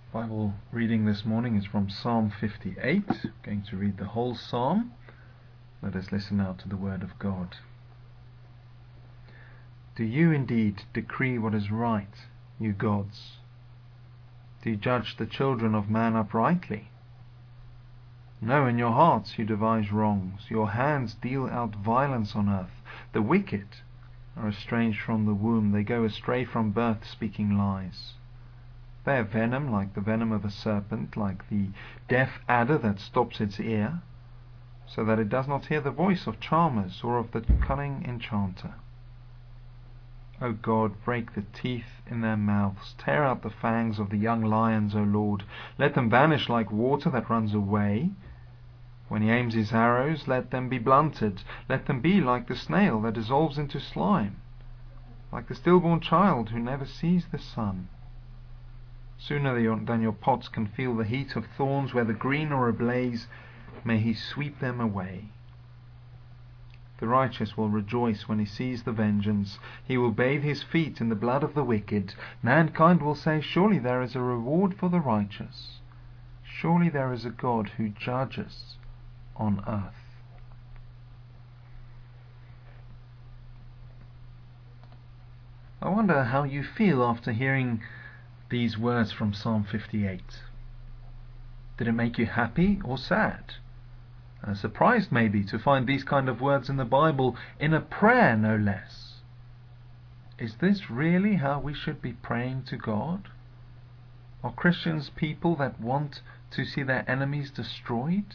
Bible reading this morning is from Psalm 58. I'm going to read the whole psalm. Let us listen now to the word of God. Do you indeed decree what is right, you gods? Do you judge the children of man uprightly? No, in your hearts you devise wrongs. Your hands deal out violence on earth. The wicked are estranged from the womb. They go astray from birth, speaking lies. They have venom like the venom of a serpent, like the deaf adder that stops its ear, so that it does not hear the voice of charmers or of the cunning enchanter. O God, break the teeth in their mouths, tear out the fangs of the young lions, O Lord. Let them vanish like water that runs away. When he aims his arrows, let them be blunted. Let them be like the snail that dissolves into slime, like the stillborn child who never sees the sun. Sooner than your pots can feel the heat of thorns, where the green are ablaze, may he sweep them away. The righteous will rejoice when he sees the vengeance. He will bathe his feet in the blood of the wicked. Mankind will say, surely there is a reward for the righteous. Surely there is a God who judges on earth. I wonder how you feel after hearing these words from Psalm 58. Did it make you happy or sad? Surprised maybe to find these kind of words in the Bible, in a prayer no less. Is this really how we should be praying to God? Are Christians people that want to see their enemies destroyed?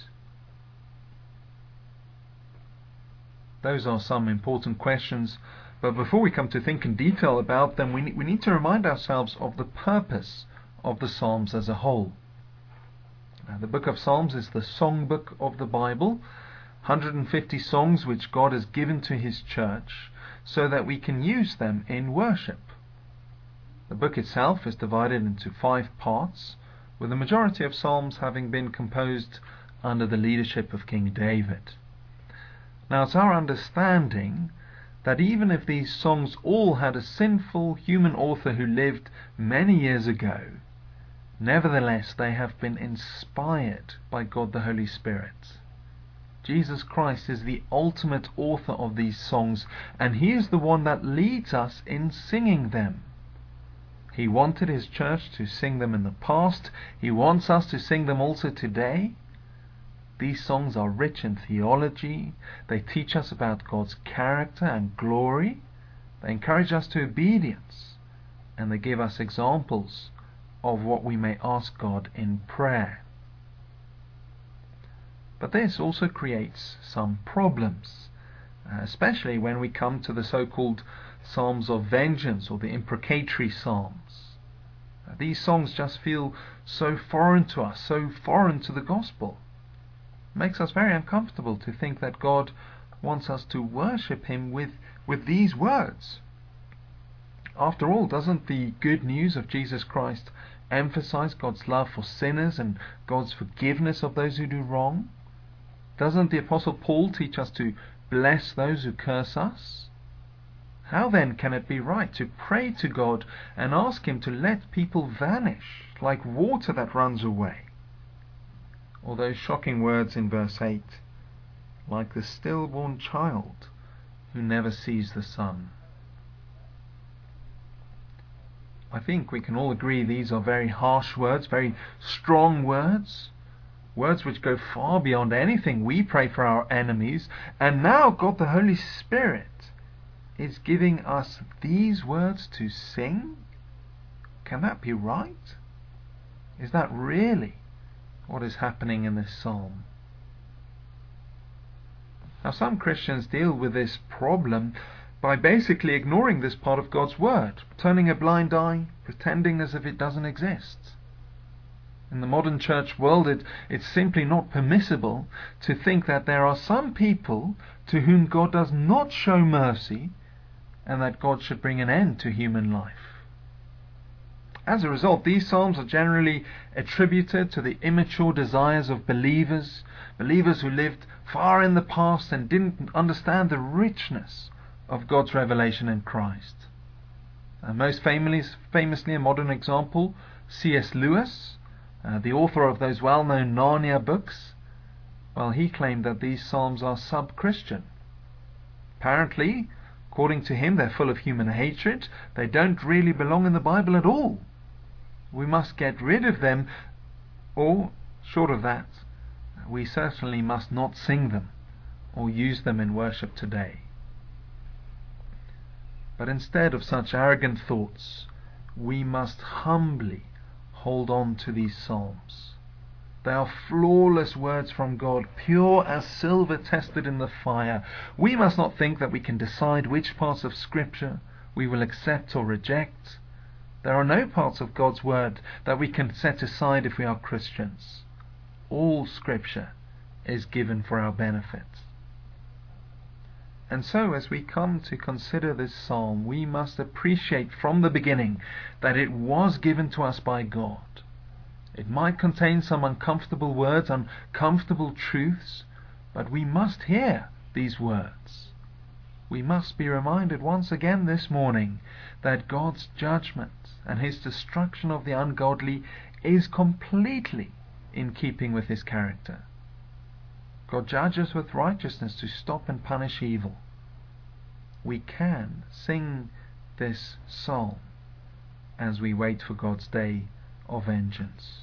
Those are some important questions, but before we come to think in detail about them, we need to remind ourselves of the purpose of the Psalms as a whole. The book of Psalms is the songbook of the Bible, 150 songs which God has given to His church so that we can use them in worship. The book itself is divided into 5 parts, with the majority of Psalms having been composed under the leadership of King David. Now it's our understanding that even if these songs all had a sinful human author who lived many years ago, nevertheless they have been inspired by God the Holy Spirit. Jesus Christ is the ultimate author of these songs, and He is the one that leads us in singing them. He wanted His church to sing them in the past. He wants us to sing them also today. These songs are rich in theology. They teach us about God's character and glory. They encourage us to obedience, and they give us examples of what we may ask God in prayer. But this also creates some problems, especially when we come to the so-called Psalms of Vengeance or the imprecatory Psalms. These songs just feel so foreign to us, so foreign to the gospel. It makes us very uncomfortable to think that God wants us to worship Him with these words. After all, doesn't the good news of Jesus Christ emphasize God's love for sinners and God's forgiveness of those who do wrong? Doesn't the Apostle Paul teach us to bless those who curse us? How then can it be right to pray to God and ask Him to let people vanish like water that runs away? Or those shocking words in verse 8, like the stillborn child who never sees the sun. I think we can all agree these are very harsh words, very strong words, words which go far beyond anything we pray for our enemies. And now God the Holy Spirit is giving us these words to sing? Can that be right? Is that really what is happening in this psalm? Now, some Christians deal with this problem by basically ignoring this part of God's Word, turning a blind eye, pretending as if it doesn't exist. In the modern church world, it's simply not permissible to think that there are some people to whom God does not show mercy and that God should bring an end to human life. As a result, these psalms are generally attributed to the immature desires of believers who lived far in the past and didn't understand the richness of God's revelation in Christ. Most famously, a modern example, C.S. Lewis, The author of those well-known Narnia books, well, he claimed that these psalms are sub-Christian. Apparently, according to him, they're full of human hatred. They don't really belong in the Bible at all. We must get rid of them, or, short of that, we certainly must not sing them or use them in worship today. But instead of such arrogant thoughts, we must humbly hold on to these psalms. They are flawless words from God, pure as silver tested in the fire. We must not think that we can decide which parts of Scripture we will accept or reject. There are no parts of God's Word that we can set aside if we are Christians. All Scripture is given for our benefit. And so, as we come to consider this psalm, we must appreciate from the beginning that it was given to us by God. It might contain some uncomfortable words, uncomfortable truths, but we must hear these words. We must be reminded once again this morning that God's judgment and His destruction of the ungodly is completely in keeping with His character. God judges with righteousness to stop and punish evil. We can sing this psalm as we wait for God's day of vengeance.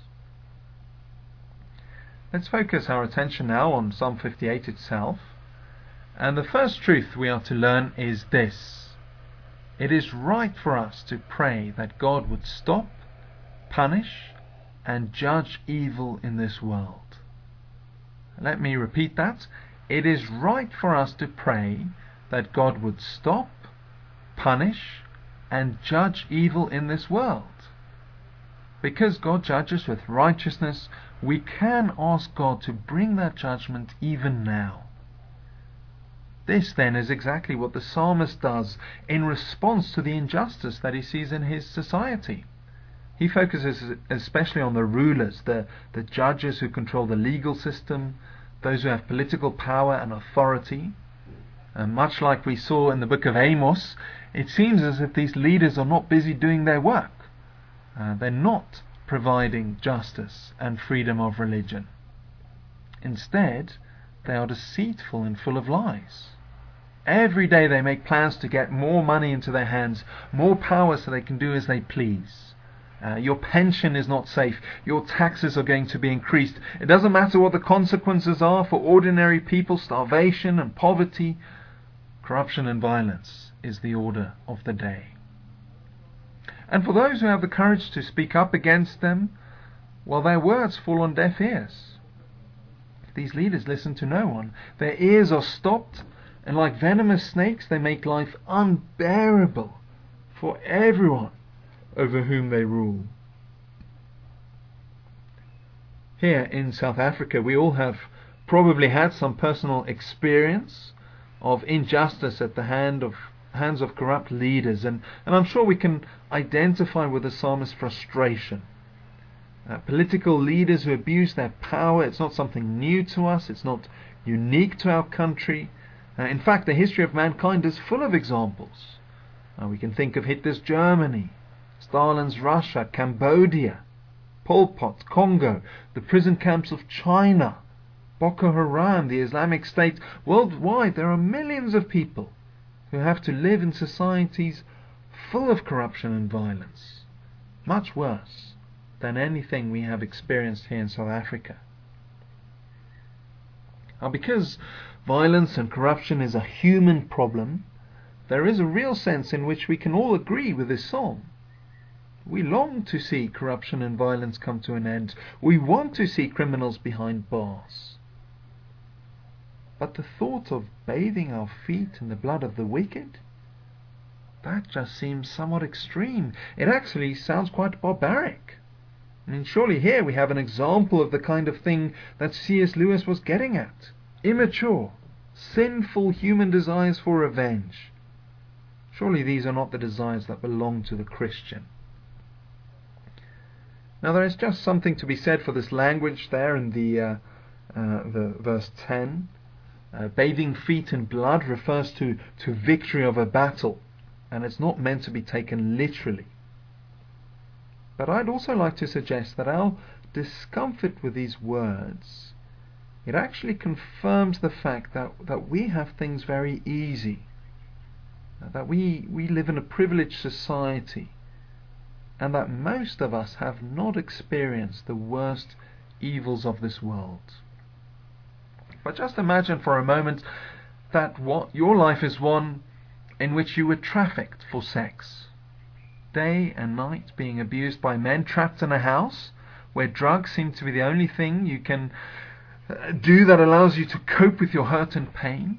Let's focus our attention now on Psalm 58 itself. And the first truth we are to learn is this: it is right for us to pray that God would stop, punish, and judge evil in this world. Let me repeat that. It is right for us to pray that God would stop, punish, and judge evil in this world. Because God judges with righteousness, we can ask God to bring that judgment even now. This then is exactly what the psalmist does in response to the injustice that he sees in his society. He focuses especially on the rulers, the judges who control the legal system, those who have political power and authority. And much like we saw in the book of Amos, it seems as if these leaders are not busy doing their work. They're not providing justice and freedom of religion. Instead, they are deceitful and full of lies. Every day they make plans to get more money into their hands, more power so they can do as they please. Your pension is not safe. Your taxes are going to be increased. It doesn't matter what the consequences are for ordinary people. Starvation and poverty, corruption and violence is the order of the day. And for those who have the courage to speak up against them, well, their words fall on deaf ears. These leaders listen to no one. Their ears are stopped, and like venomous snakes, they make life unbearable for everyone over whom they rule. Here in South Africa, we all have probably had some personal experience of injustice at the hands of corrupt leaders, and I'm sure we can identify with the psalmist's frustration. Political leaders who abuse their power, it's not something new to us, it's not unique to our country. In fact, the history of mankind is full of examples. We can think of Hitler's Germany, Stalin's Russia, Cambodia, Pol Pot, Congo, the prison camps of China, Boko Haram, the Islamic State. Worldwide, there are millions of people who have to live in societies full of corruption and violence, much worse than anything we have experienced here in South Africa. Now, because violence and corruption is a human problem, there is a real sense in which we can all agree with this psalm. We long to see corruption and violence come to an end. We want to see criminals behind bars. But the thought of bathing our feet in the blood of the wicked, that just seems somewhat extreme. It actually sounds quite barbaric. I mean, surely here we have an example of the kind of thing that C.S. Lewis was getting at. Immature, sinful human desires for revenge. Surely these are not the desires that belong to the Christian. Now there is just something to be said for this language there in the verse 10. Bathing feet in blood refers to victory of a battle, and it's not meant to be taken literally. But I'd also like to suggest that our discomfort with these words, it actually confirms the fact that we have things very easy, that we live in a privileged society, and that most of us have not experienced the worst evils of this world. But just imagine for a moment that your life is one in which you were trafficked for sex, day and night being abused by men, trapped in a house where drugs seem to be the only thing you can do that allows you to cope with your hurt and pain.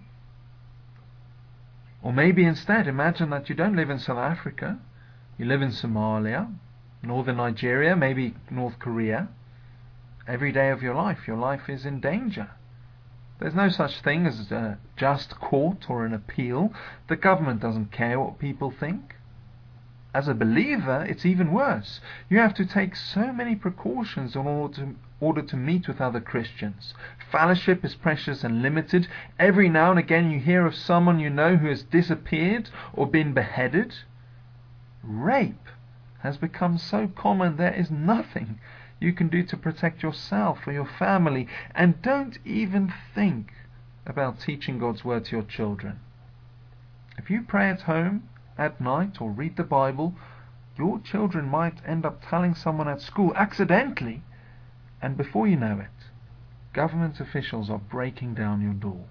Or maybe instead imagine that you don't live in South Africa, you live in Somalia, northern Nigeria, maybe North Korea. Every day of your life is in danger. There's no such thing as a just court or an appeal. The government doesn't care what people think. As a believer, it's even worse. You have to take so many precautions in order to meet with other Christians. Fellowship is precious and limited. Every now and again you hear of someone you know who has disappeared or been beheaded. Rape has become so common there is nothing you can do to protect yourself or your family, and don't even think about teaching God's word to your children. If you pray at home at night or read the Bible, your children might end up telling someone at school accidentally, and before you know it, government officials are breaking down your door.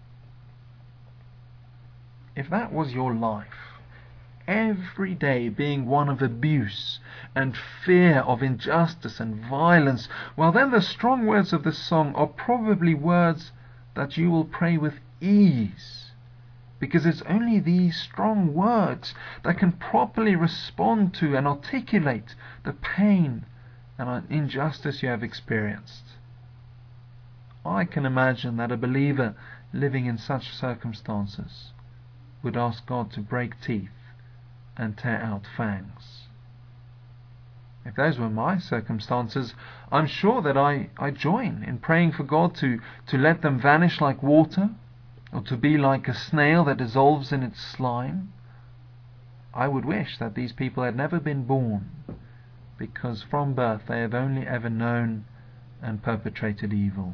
If that was your life, every day being one of abuse and fear of injustice and violence, well then the strong words of this song are probably words that you will pray with ease, because it's only these strong words that can properly respond to and articulate the pain and injustice you have experienced. I can imagine that a believer living in such circumstances would ask God to break teeth and tear out fangs. If those were my circumstances, I'm sure that I join in praying for God to let them vanish like water, or to be like a snail that dissolves in its slime. I would wish that these people had never been born, because from birth they have only ever known and perpetrated evil.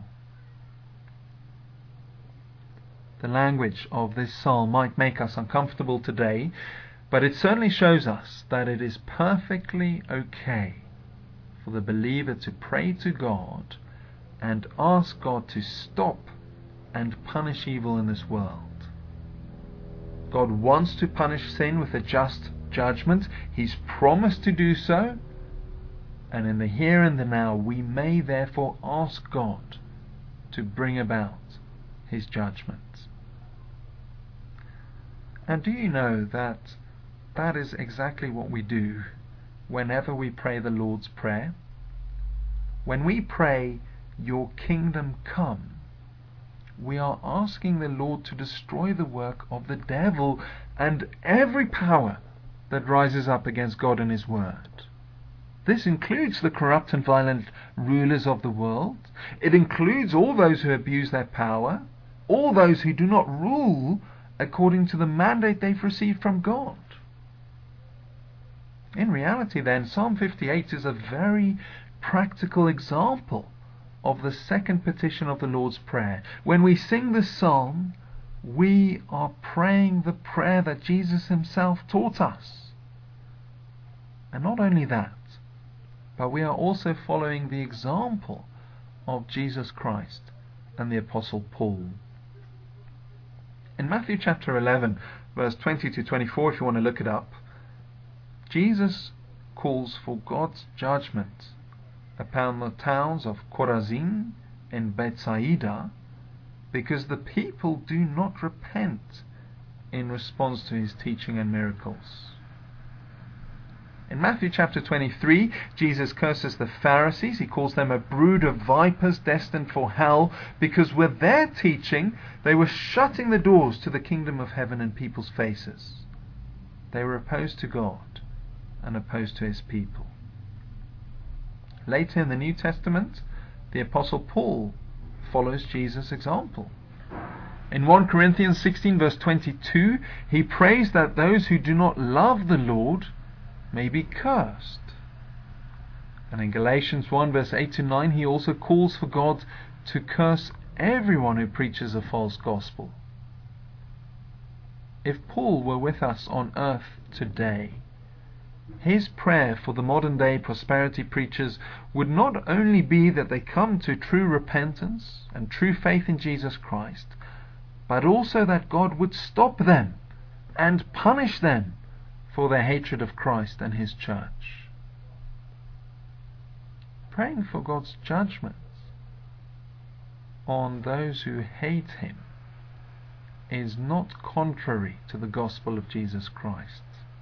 The language of this psalm might make us uncomfortable today, but it certainly shows us that it is perfectly okay for the believer to pray to God and ask God to stop and punish evil in this world. God wants to punish sin with a just judgment. He's promised to do so, and in the here and the now we may therefore ask God to bring about His judgment. And do you know that that is exactly what we do whenever we pray the Lord's Prayer? When we pray, "Your kingdom come," we are asking the Lord to destroy the work of the devil and every power that rises up against God and His Word. This includes the corrupt and violent rulers of the world. It includes all those who abuse their power, all those who do not rule according to the mandate they've received from God. In reality then, Psalm 58 is a very practical example of the second petition of the Lord's Prayer. When we sing this psalm, we are praying the prayer that Jesus Himself taught us. And not only that, but we are also following the example of Jesus Christ and the Apostle Paul. In Matthew chapter 11, verse 20 to 24, if you want to look it up, Jesus calls for God's judgment upon the towns of Chorazin and Bethsaida because the people do not repent in response to His teaching and miracles. In Matthew chapter 23, Jesus curses the Pharisees. He calls them a brood of vipers destined for hell because with their teaching they were shutting the doors to the kingdom of heaven in people's faces. They were opposed to God and opposed to His people. Later in the New Testament, the Apostle Paul follows Jesus' example. In 1 Corinthians 16 verse 22, he prays that those who do not love the Lord may be cursed. And in Galatians 1 verse 8 to 9 he also calls for God to curse everyone who preaches a false gospel. If Paul were with us on earth today, his prayer for the modern day prosperity preachers would not only be that they come to true repentance and true faith in Jesus Christ, but also that God would stop them and punish them for their hatred of Christ and His church. Praying for God's judgment on those who hate Him is not contrary to the gospel of Jesus Christ.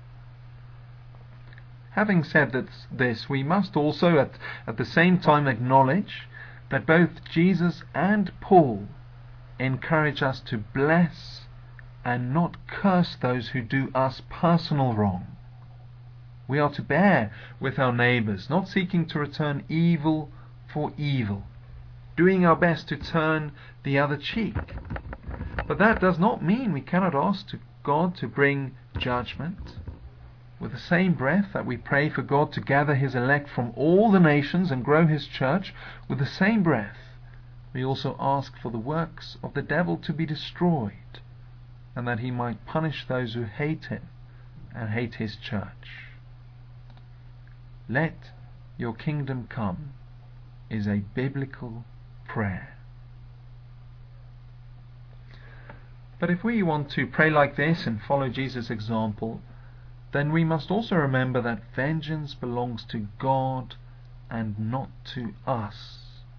Having said this, we must also at the same time acknowledge that both Jesus and Paul encourage us to bless and not curse those who do us personal wrong. We are to bear with our neighbours, not seeking to return evil for evil, doing our best to turn the other cheek. But that does not mean we cannot ask God to bring judgment. With the same breath that we pray for God to gather His elect from all the nations and grow His church, with the same breath we also ask for the works of the devil to be destroyed, and that he might punish those who hate him and hate His church. Let your kingdom come is a biblical prayer. But if we want to pray like this and follow Jesus' example, then we must also remember that vengeance belongs to God and not to us.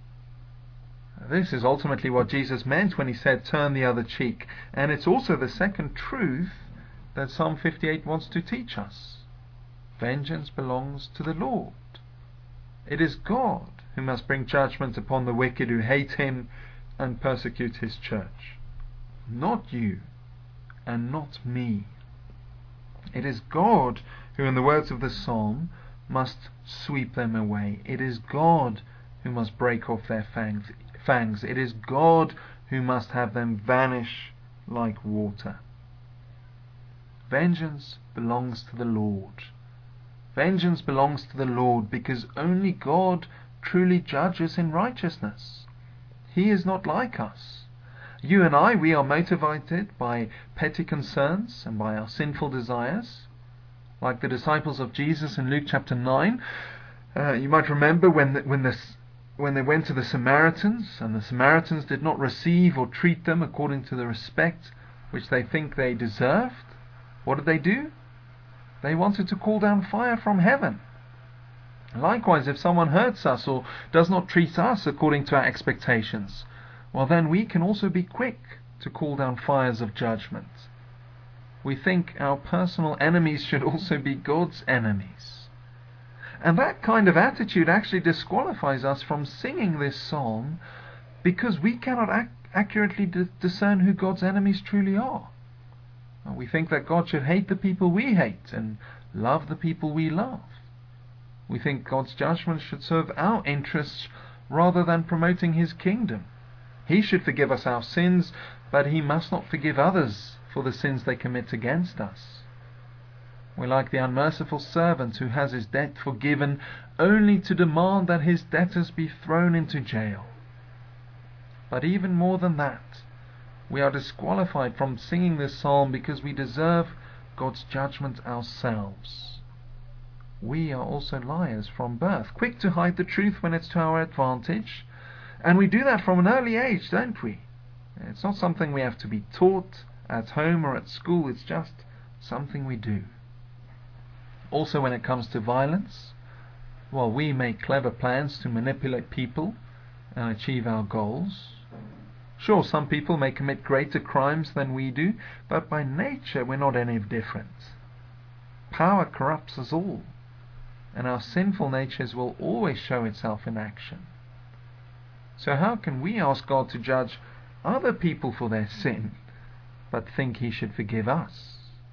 This is ultimately what Jesus meant when He said, turn the other cheek. And it's also the second truth that Psalm 58 wants to teach us. Vengeance belongs to the Lord. It is God who must bring judgment upon the wicked who hate Him and persecute His church. Not you and not me. It is God who, in the words of the psalm, must sweep them away. It is God who must break off their fangs. It is God who must have them vanish like water. Vengeance belongs to the Lord. Vengeance belongs to the Lord because only God truly judges in righteousness. He is not like us. You and I, we are motivated by petty concerns and by our sinful desires. Like the disciples of Jesus in Luke chapter 9, you might remember when they went to the Samaritans, and the Samaritans did not receive or treat them according to the respect which they think they deserved. What did they do? They wanted to call down fire from heaven. Likewise, if someone hurts us or does not treat us according to our expectations, well, then we can also be quick to call down fires of judgment. We think our personal enemies should also be God's enemies. And that kind of attitude actually disqualifies us from singing this psalm, because we cannot accurately discern who God's enemies truly are. We think that God should hate the people we hate and love the people we love. We think God's judgment should serve our interests rather than promoting His kingdom. He should forgive us our sins, but He must not forgive others for the sins they commit against us. We're like the unmerciful servant who has his debt forgiven only to demand that his debtors be thrown into jail. But even more than that, we are disqualified from singing this psalm because we deserve God's judgment ourselves. We are also liars from birth, quick to hide the truth when it's to our advantage, and we do that from an early age, don't we? It's not something we have to be taught at home or at school, it's just something we do. Also, when it comes to violence, well, we make clever plans to manipulate people and achieve our goals. Sure, some people may commit greater crimes than we do, but by nature we're not any different. Power corrupts us all, and our sinful natures will always show itself in action. So how can we ask God to judge other people for their sin, but think He should forgive us?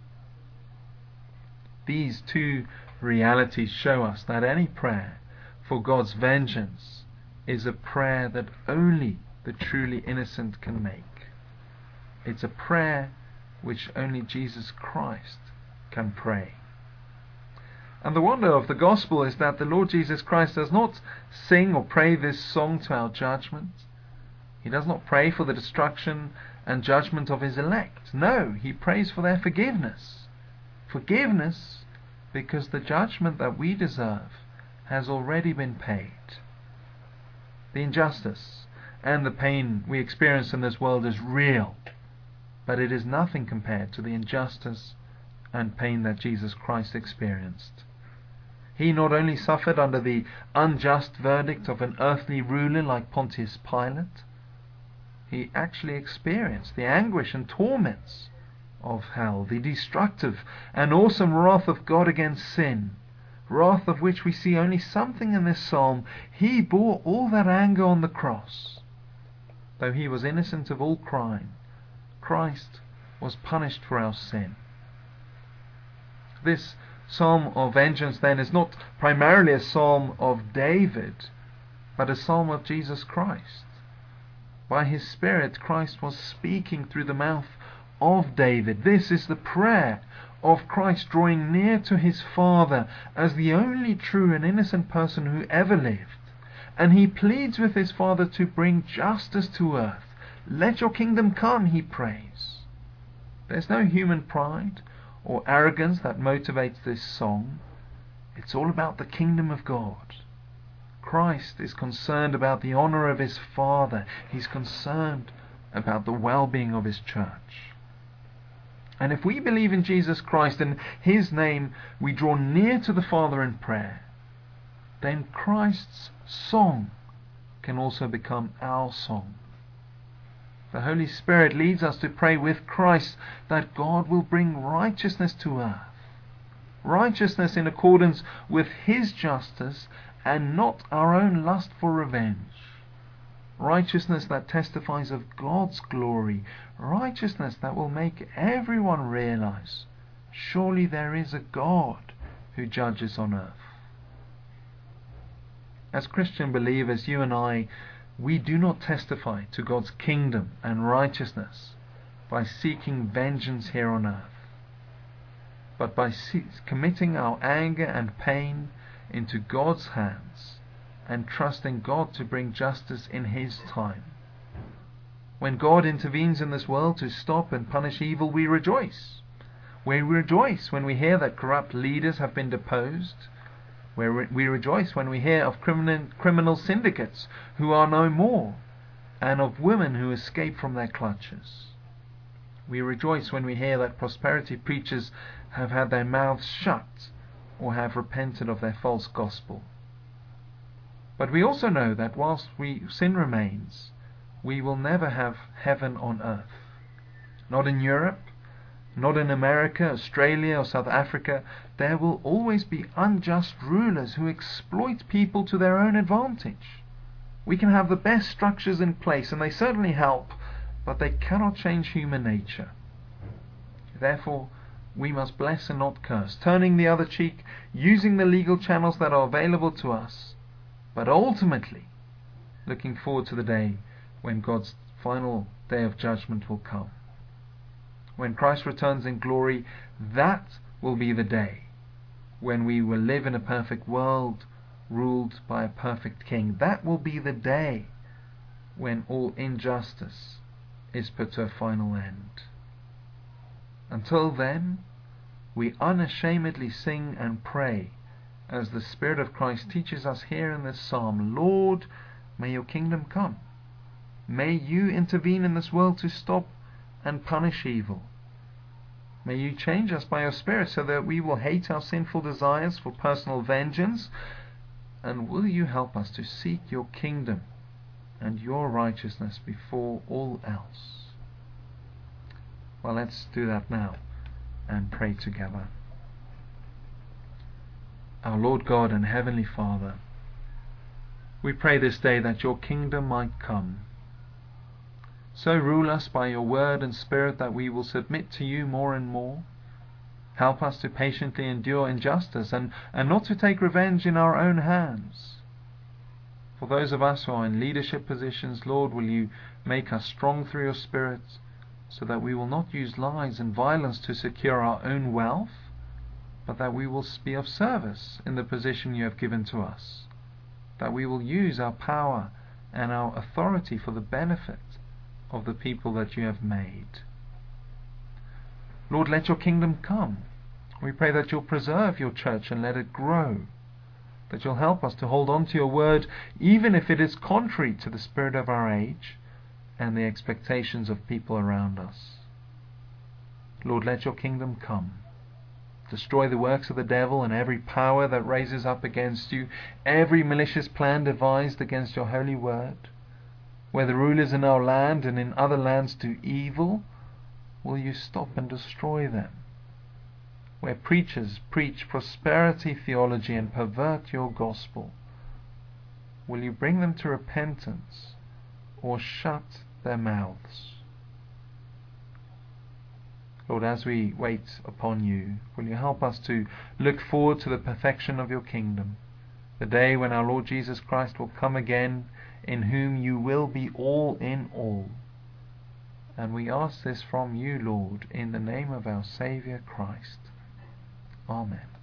These two realities show us that any prayer for God's vengeance is a prayer that only the truly innocent can make. It's a prayer which only Jesus Christ can pray. And the wonder of the gospel is that the Lord Jesus Christ does not sing or pray this song to our judgment. He does not pray for the destruction and judgment of his elect. No, he prays for their forgiveness. Forgiveness because the judgment that we deserve has already been paid. The injustice and the pain we experience in this world is real, but it is nothing compared to the injustice and pain that Jesus Christ experienced. He not only suffered under the unjust verdict of an earthly ruler like Pontius Pilate, he actually experienced the anguish and torments of hell, the destructive and awesome wrath of God against sin, wrath of which we see only something in this psalm. He bore all that anger on the cross. Though he was innocent of all crime, Christ was punished for our sin. This psalm of vengeance then is not primarily a psalm of David, but a psalm of Jesus Christ. By his Spirit, Christ was speaking through the mouth of David. This is the prayer of Christ drawing near to his Father as the only true and innocent person who ever lived. And he pleads with his Father to bring justice to earth. Let your kingdom come, he prays. There's no human pride or arrogance that motivates this song. It's all about the kingdom of God. Christ is concerned about the honor of his Father. He's concerned about the well-being of his church. And if we believe in Jesus Christ, in his name we draw near to the Father in prayer, then Christ's song can also become our song. The Holy Spirit leads us to pray with Christ that God will bring righteousness to earth. Righteousness in accordance with his justice and not our own lust for revenge. Righteousness that testifies of God's glory. Righteousness that will make everyone realize, surely there is a God who judges on earth. As Christian believers, you and I, we do not testify to God's kingdom and righteousness by seeking vengeance here on earth, but by committing our anger and pain into God's hands and trusting God to bring justice in his time. When God intervenes in this world to stop and punish evil, we rejoice. We rejoice when we hear that corrupt leaders have been deposed. We rejoice when we hear of criminal syndicates who are no more, and of women who escape from their clutches. We rejoice when we hear that prosperity preachers have had their mouths shut or have repented of their false gospel. But we also know that whilst sin remains, we will never have heaven on earth. Not in Europe, not in America, Australia or South Africa. There will always be unjust rulers who exploit people to their own advantage. We can have the best structures in place, and they certainly help, but they cannot change human nature. Therefore, we must bless and not curse, turning the other cheek, using the legal channels that are available to us, but ultimately looking forward to the day when God's final day of judgment will come. When Christ returns in glory, that will be the day when we will live in a perfect world ruled by a perfect king. That will be the day when all injustice is put to a final end. Until then, we unashamedly sing and pray as the Spirit of Christ teaches us here in this psalm. Lord, may your kingdom come. May you intervene in this world to stop and punish evil. May you change us by your Spirit so that we will hate our sinful desires for personal vengeance, and will you help us to seek your kingdom and your righteousness before all else. Well, let's do that now and pray together. Our Lord God and Heavenly Father, we pray this day that your kingdom might come. So rule us by your word and Spirit that we will submit to you more and more. Help us to patiently endure injustice and not to take revenge in our own hands. For those of us who are in leadership positions, Lord, will you make us strong through your Spirit so that we will not use lies and violence to secure our own wealth, but that we will be of service in the position you have given to us, that we will use our power and our authority for the benefit of the people that you have made. Lord, let your kingdom come. We pray that you'll preserve your church and let it grow, that you'll help us to hold on to your word even if it is contrary to the spirit of our age and the expectations of people around us. Lord, let your kingdom come. Destroy the works of the devil and every power that raises up against you, every malicious plan devised against your holy word. Where the rulers in our land and in other lands do evil, will you stop and destroy them? Where preachers preach prosperity theology and pervert your gospel, will you bring them to repentance or shut their mouths? Lord, as we wait upon you, will you help us to look forward to the perfection of your kingdom, the day when our Lord Jesus Christ will come again, in whom you will be all in all. And we ask this from you, Lord, in the name of our Saviour Christ. Amen.